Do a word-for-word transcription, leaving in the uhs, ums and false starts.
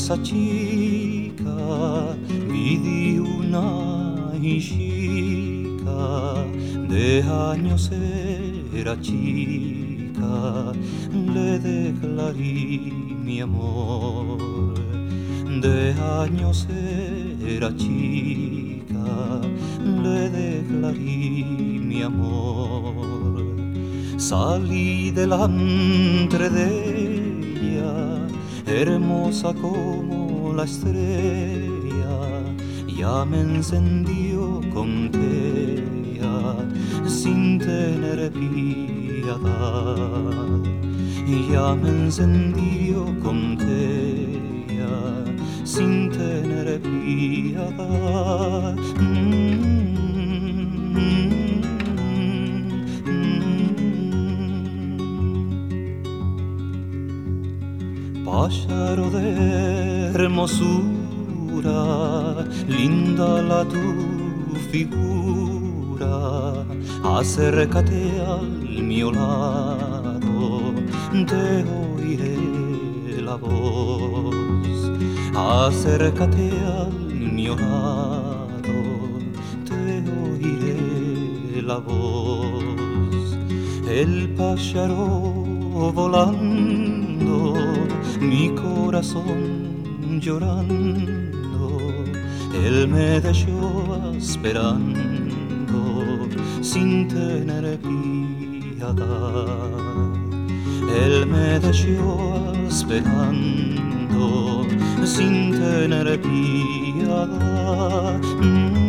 casa chica vi una hijita, de años era chica, le declaré mi amor. De años era chica, le declaré mi amor. Salí delante de ella, hermosa como la estrella, ya me encendió con ella sin tener piedad. Ya me encendió con ella sin tener piedad. Mm-hmm. Pájaro de hermosura, linda la tu figura, acércate al mío lado, te oiré la voz. Acércate al mío lado, te oiré la voz. El pájaro volando, mi corazón llorando, él me dejó esperando sin tener piedad. Él me dejó esperando sin tener piedad. Mm.